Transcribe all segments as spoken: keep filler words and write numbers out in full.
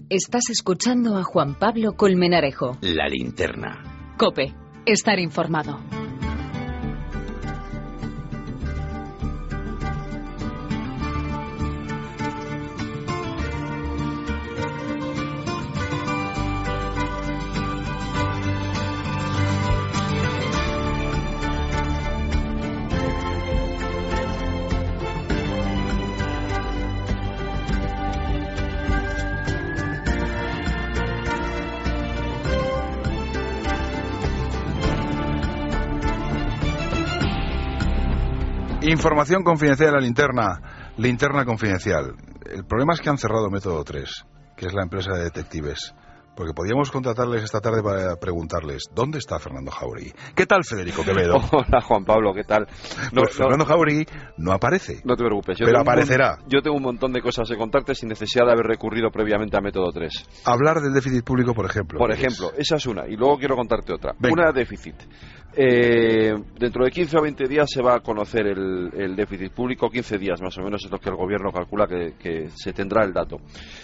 Estás escuchando a Juan Pablo Colmenarejo. La Linterna. COPE. Estar informado. Información confidencial a la linterna, linterna confidencial. El problema es que han cerrado Método tres, que es la empresa de detectives, porque podíamos contratarles esta tarde para preguntarles ¿dónde está Fernando Jauregui? ¿Qué tal, Federico Quevedo? Hola, Juan Pablo, ¿qué tal? No, pues Fernando no, Jauregui no aparece. No te preocupes. Yo pero aparecerá. Un, yo tengo un montón de cosas que contarte sin necesidad de haber recurrido previamente a Método tres. Hablar del déficit público, por ejemplo. Por ejemplo, es? esa es una. Y luego quiero contarte otra. Venga. Una, déficit. Eh, dentro de quince o veinte días se va a conocer el, el déficit público. quince días más o menos es lo que el gobierno calcula que, que se tendrá el dato.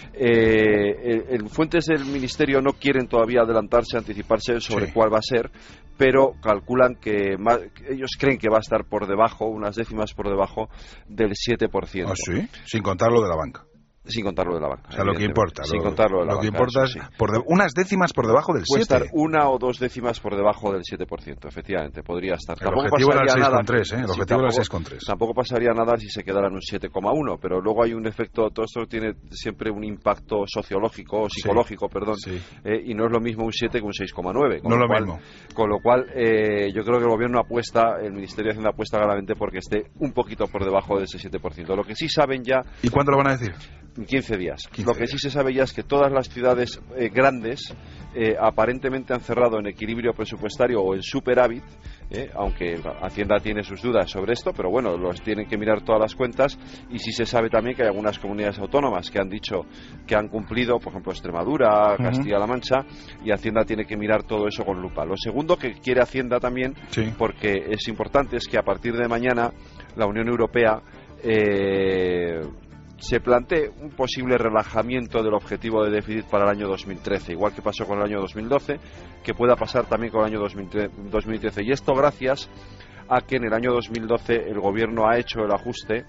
Eh, en fuentes del ministerio no quieren todavía adelantarse, anticiparse sobre sí. cuál va a ser, pero calculan que más, ellos creen que va a estar por debajo, unas décimas por debajo del siete por ciento. ¿Ah, sí? Sin contar lo de la banca. Sin contar lo de la banca. O sea, lo que importa. Sin lo, contarlo de la lo banca. Lo que importa eso, es sí. por de, unas décimas por debajo del Puede siete. estar una o dos décimas por debajo del siete por ciento, efectivamente, podría estar. El tampoco objetivo pasaría era el seis coma nada. tres, ¿eh? El sí, objetivo tampoco, era el seis coma tres. Tampoco pasaría nada si se quedara en un siete coma uno, pero luego hay un efecto, todo esto tiene siempre un impacto sociológico o psicológico, sí, perdón, sí. Eh, y no es lo mismo un siete que un seis coma nueve. No lo cual, mismo. Con lo cual, eh, yo creo que el gobierno apuesta, el Ministerio de Hacienda apuesta claramente porque esté un poquito por debajo de ese siete por ciento. Lo que sí saben ya... ¿Y cuándo lo van a decir? quince días. quince Lo que días. sí se sabe ya es que todas las ciudades eh, grandes eh, aparentemente han cerrado en equilibrio presupuestario o en superávit, eh, aunque Hacienda tiene sus dudas sobre esto, pero bueno, los tienen que mirar todas las cuentas. Y sí se sabe también que hay algunas comunidades autónomas que han dicho que han cumplido, por ejemplo Extremadura, uh-huh. Castilla-La Mancha, y Hacienda tiene que mirar todo eso con lupa. Lo segundo que quiere Hacienda también, sí. porque es importante, es que a partir de mañana la Unión Europea eh, se plantee un posible relajamiento del objetivo de déficit para el año dos mil trece, igual que pasó con el año dos mil doce, que pueda pasar también con el año dos mil trece. Y esto gracias a que en el año dos mil doce el gobierno ha hecho el ajuste,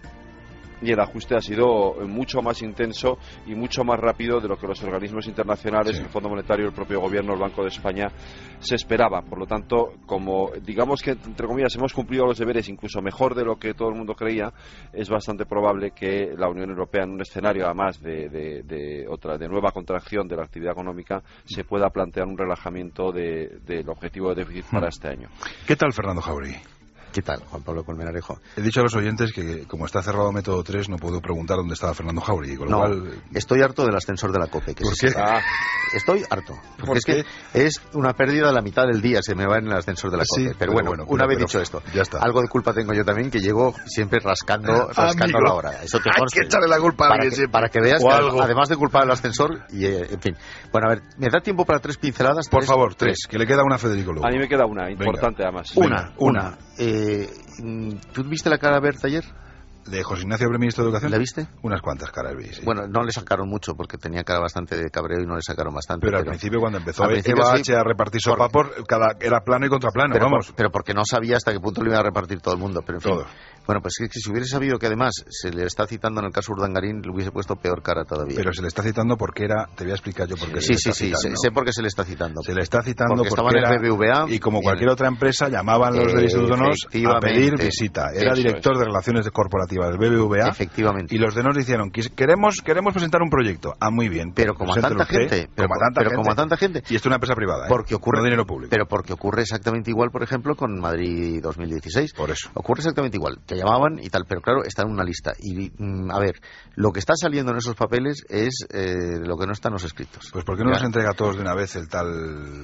y el ajuste ha sido mucho más intenso y mucho más rápido de lo que los organismos internacionales, sí. el Fondo Monetario, el propio gobierno, el Banco de España se esperaba. Por lo tanto, como digamos que entre comillas hemos cumplido los deberes incluso mejor de lo que todo el mundo creía, es bastante probable que la Unión Europea, en un escenario además de, de, de otra de nueva contracción de la actividad económica, se pueda plantear un relajamiento de, del objetivo de déficit para este año. ¿Qué tal, Fernando Jauregui? ¿Qué tal, Juan Pablo Colmenarejo? He dicho a los oyentes que, como está cerrado Método tres, no puedo preguntar dónde estaba Fernando Jauregui, con lo no, cual... estoy harto del ascensor de la COPE. Que ¿Por qué? Ah. Estoy harto. Porque ¿Por es que es una pérdida de la mitad del día, se me va en el ascensor de la COPE. Sí, pero, pero bueno, bueno, una pero, vez pero, dicho esto, ya está. Algo de culpa tengo yo también, que llego siempre rascando, rascando la hora. Eso te Hay conste. que echarle la culpa a para alguien que, siempre. para que veas o que algo. además de culpar al ascensor, y eh, en fin. Bueno, a ver, ¿me da tiempo para tres pinceladas? Por tres, favor, tres, tres, que le queda una a Federico Lugo. A mí me queda una, importante Venga. además. Una, una. una. Eh, ¿Tú viste la cara verde ayer? ¿De José Ignacio Abre, ministro de Educación? ¿La viste? Unas cuantas caras vi, sí. Bueno, no le sacaron mucho porque tenía cara bastante de cabreo y no le sacaron bastante. Pero, pero al principio, cuando empezó principio, Eva sí, H a repartir sopa, por, cada, era plano y contraplano, pero vamos. Por, pero porque no sabía hasta qué punto le iba a repartir todo el mundo. Pero en fin, todo. Bueno, pues es que si hubiese sabido que además se le está citando en el caso Urdangarín, le hubiese puesto peor cara todavía. Pero se le está citando porque era, te voy a explicar yo por qué sí, se le sí, está sí, citando. sé por qué se le está citando. Se le está citando porque, porque, porque era, en el B B V A y como cualquier otra empresa, llamaban los del Instituto N O S a pedir visita. Era director de Relaciones Corporativas del B B V A. Efectivamente. Y los de N O S dijeron, queremos, queremos presentar un proyecto. Ah, muy bien. Pero como a tanta usted, gente. Pero, como a tanta pero gente. como a tanta gente. Y esto es una empresa privada, ¿eh? Porque ocurre, no dinero público. Pero porque ocurre exactamente igual, por ejemplo, con Madrid dos mil dieciséis. Por eso. Ocurre exactamente igual. Te llamaban y tal, pero claro, está en una lista. Y, mm, a ver, lo que está saliendo en esos papeles es eh, lo que no está en los escritos. Pues ¿por qué no ya. nos entrega a todos de una vez el tal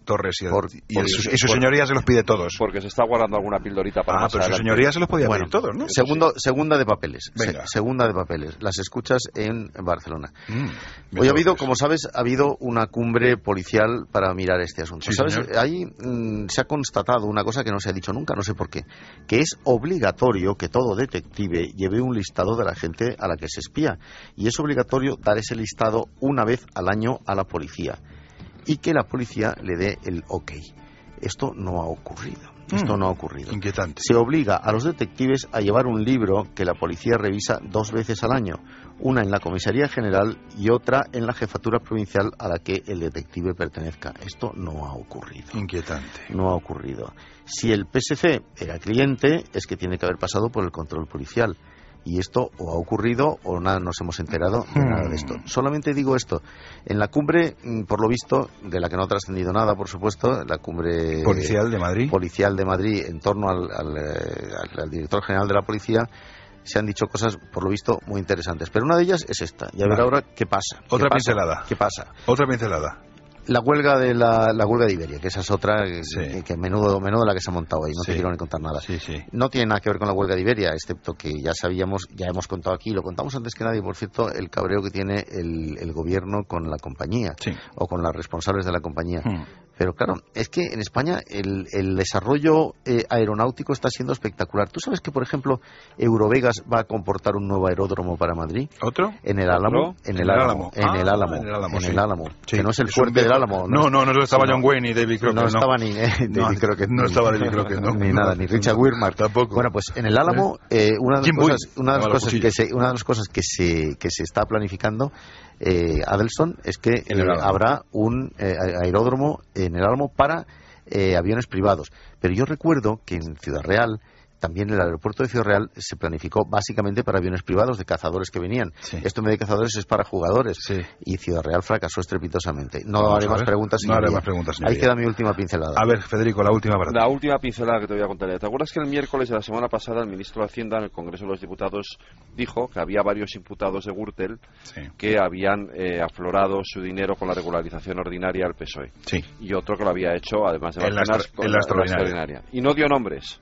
Torres y, el, Por, y, por, el, y su por, señoría se los pide todos. Porque se está guardando alguna pildorita para Ah, más pero su adelante. señoría se los podía bueno, pedir todos, ¿no? Segundo, sí. Segunda de papeles. Venga. Se, segunda de papeles. Las escuchas en Barcelona. Mm, Hoy ha habido, como sabes, ha habido una cumbre policial para mirar este asunto. Sí, ¿Sabes? señor. Ahí mm, se ha constatado una cosa que no se ha dicho nunca, no sé por qué, que es obligatorio que todo detective lleve un listado de la gente a la que se espía. Y es obligatorio dar ese listado una vez al año a la policía. Y que la policía le dé el ok. Esto no ha ocurrido. Esto mm, no ha ocurrido. Inquietante. Se obliga a los detectives a llevar un libro que la policía revisa dos veces al año, una en la comisaría general y otra en la jefatura provincial a la que el detective pertenezca. Esto no ha ocurrido. Inquietante. No ha ocurrido. Si el P S C era cliente, es que tiene que haber pasado por el control policial. Y esto o ha ocurrido o nada nos hemos enterado de nada de esto. Solamente digo esto. En la cumbre, por lo visto, de la que no ha trascendido nada, por supuesto, la cumbre Policial de Madrid. policial de Madrid en torno al, al, al, al director general de la policía, se han dicho cosas, por lo visto, muy interesantes. Pero una de ellas es esta. Y a ver Vale. ahora qué pasa. ¿Qué Otra pasa? pincelada. ¿Qué pasa? Otra pincelada. La huelga de la, la huelga de Iberia, que esa es otra que, Sí. que, que menudo, menudo la que se ha montado ahí, no Sí. te quiero ni contar nada. Sí, sí. No tiene nada que ver con la huelga de Iberia, excepto que ya sabíamos, ya hemos contado aquí, lo contamos antes que nadie, por cierto, el cabreo que tiene el, el gobierno con la compañía, Sí. o con las responsables de la compañía. Mm. Pero claro, es que en España el, el desarrollo eh, aeronáutico está siendo espectacular. ¿Tú sabes que, por ejemplo, Eurovegas va a comportar un nuevo aeródromo para Madrid? ¿Otro? En el Álamo, ¿Otro? en el Álamo, en Ah, el Álamo, en el Álamo, en sí. el Álamo, Sí. que no es el Es un fuerte del viejo- Álamo. No, no, no estaba No. John Wayne ni David Crockett. No estaba ni eh, No, David Crockett, no ni- estaba David Crockett, no. ni nada, ni Richard No, Widmark. tampoco. Bueno, pues en el Álamo, eh, una de las Jim cosas, Boyd, una de las llamaba cosas los que se, una de las cosas que se, que se está planificando, eh, Adelson, es que En el eh, Álamo. habrá un eh, aeródromo en el Álamo para eh, aviones privados. Pero yo recuerdo que en Ciudad Real, también el aeropuerto de Ciudad Real se planificó básicamente para aviones privados de cazadores que venían. Sí. Esto en vez de cazadores es para jugadores. Sí. Y Ciudad Real fracasó estrepitosamente. No Vamos haré a más ver. preguntas. No haré señoría. más preguntas, Ahí señoría. queda mi última pincelada. A ver, Federico, la última para ti. La última pincelada que te voy a contar. ¿Te acuerdas que el miércoles de la semana pasada el ministro de Hacienda en el Congreso de los Diputados dijo que había varios imputados de Gürtel Sí. que habían eh, aflorado su dinero con la regularización ordinaria al P S O E? Sí. Y otro que lo había hecho, además de En la Bárcenas, extra- con en la extraordinaria. extraordinaria. Y no dio nombres.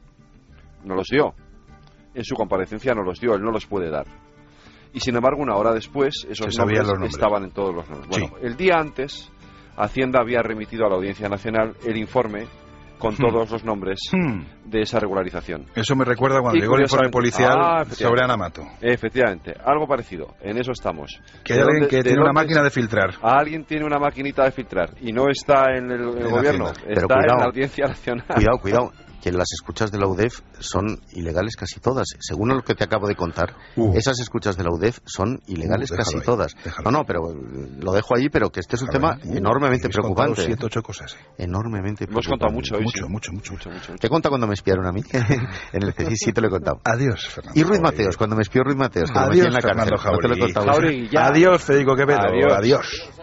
No los dio. En su comparecencia no los dio, él no los puede dar. Y sin embargo, una hora después, esos Se sabían nombres, los nombres. estaban en todos los nombres. Bueno, Sí. el día antes, Hacienda había remitido a la Audiencia Nacional el informe con Hmm. todos los nombres Hmm. de esa regularización. Eso me recuerda cuando Y llegó el informe curiosamente- policial Ah, efectivamente. sobre Ana Mato. Efectivamente, algo parecido, en eso estamos. Que hay ¿De alguien dónde- que de tiene una dónde- máquina de filtrar. Alguien tiene una maquinita de filtrar y no está en el, el En gobierno, Hacienda. Pero está en cuidado. la Audiencia Nacional. Cuidado, cuidado, que las escuchas de la U D E F son ilegales casi todas. Según lo que te acabo de contar, Uh. esas escuchas de la U D E F son ilegales Uh, déjalo casi ahí, todas. déjalo No, no, ahí. pero eh, lo dejo ahí, pero que este es un Déjalo tema ahí. Uh, enormemente habéis contado preocupante. Siete, ocho cosas. eh. Enormemente Hemos preocupante. contado mucho hoy. Mucho, sí. mucho, mucho. mucho, mucho, mucho. Te cuenta cuando me espiaron a mí. En el que sí, sí te lo he contado. Adiós, Fernando. Y Ruiz Jauregui. Mateos, cuando me espió Ruiz Mateos, que lo metí Adiós, en la Fernando cárcel. No te lo he Jauregui. contado. Jauregui, ya. Adiós, Federico Quevedo. Adiós. Adiós.